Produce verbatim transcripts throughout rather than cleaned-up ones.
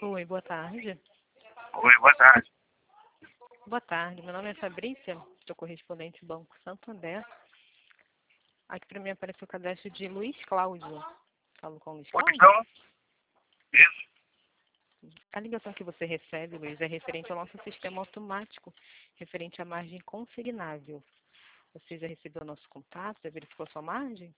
Oi, boa tarde. Oi, boa tarde. Boa tarde, meu nome é Fabrícia, sou correspondente do Banco Santander. Aqui para mim apareceu o cadastro de Luiz Cláudio. Falo com o Luiz Pois Cláudio? não? Isso. A ligação que você recebe, Luiz, é referente ao nosso sistema automático, referente à margem consignável. Você já recebeu o nosso contato, já verificou a sua margem?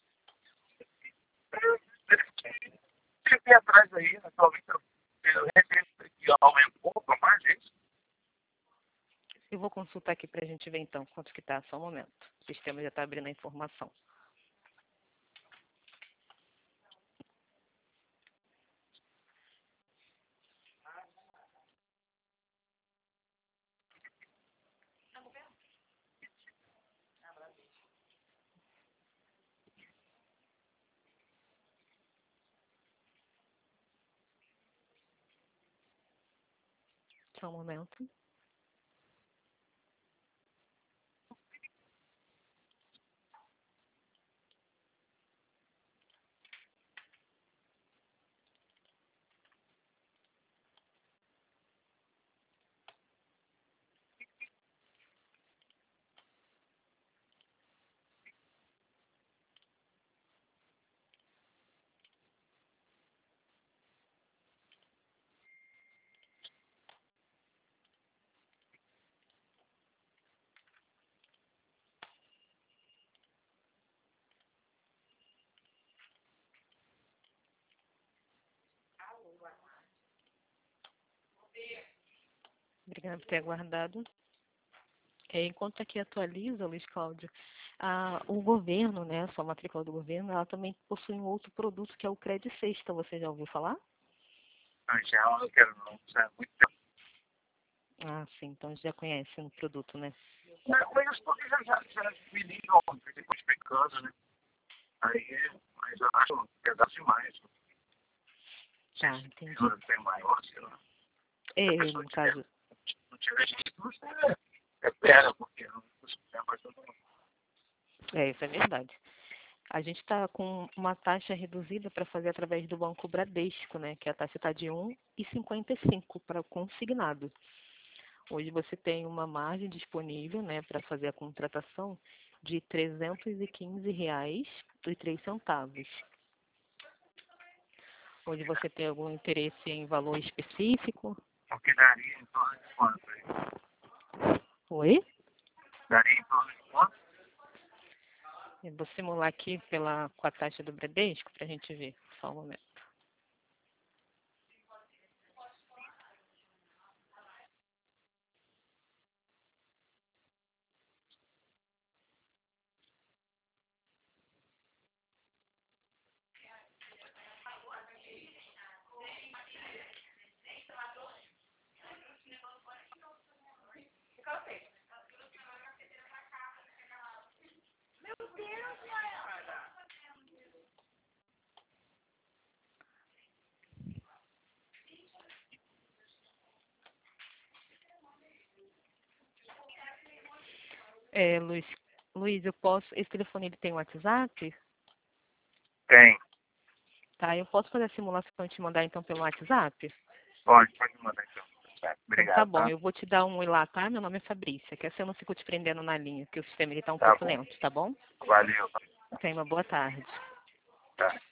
Eu fiquei atrás aí, atualmente eu eu recebo que aumentou a margem. É isso? Eu vou consultar aqui para a gente ver então quanto que está, só um momento. O sistema já está abrindo a informação. Só um momento. Obrigada por ter aguardado. É, enquanto aqui atualiza, Luiz Cláudio, a, o governo, né, a sua matrícula do governo, ela também possui um outro produto que é o Cred Sexta. Você já ouviu falar? Não, já eu não quero não. Isso é muito tempo. Ah, sim, então já conhece o produto, né? Mas eu conheço porque já, já, já me ligam, ficam explicando, né? Aí, mas eu acho um pedaço demais. Tá, entendi. Não tem maior, sei lá. Se a É, pessoa no tiver, caso, não tiver jeito, você é pera, porque não é mais todo mundo. é, isso é verdade. A gente está com uma taxa reduzida para fazer através do Banco Bradesco, né? Que a taxa está de um vírgula cinquenta e cinco para consignado. Hoje você tem uma margem disponível, né, para fazer a contratação de trezentos e quinze reais e três centavos. Hoje você tem algum interesse em valor específico? O que daria em torno de quanto aí? Oi? Daria em torno de quanto? Eu vou simular aqui pela, com a taxa do Bradesco para a gente ver. Só um momento. É, Luiz, Luiz, eu posso. Esse telefone ele tem WhatsApp? Tem. Tá, eu posso fazer a simulação e te mandar então pelo WhatsApp? Pode, pode me mandar então. Certo. Então tá Obrigado, bom, tá? eu vou te dar um oi lá, tá? Meu nome é Fabrícia, que assim eu não fico te prendendo na linha, porque o sistema ele tá um Tá pouco bom. lento, tá bom? Valeu. Tenha uma boa tarde. Tá.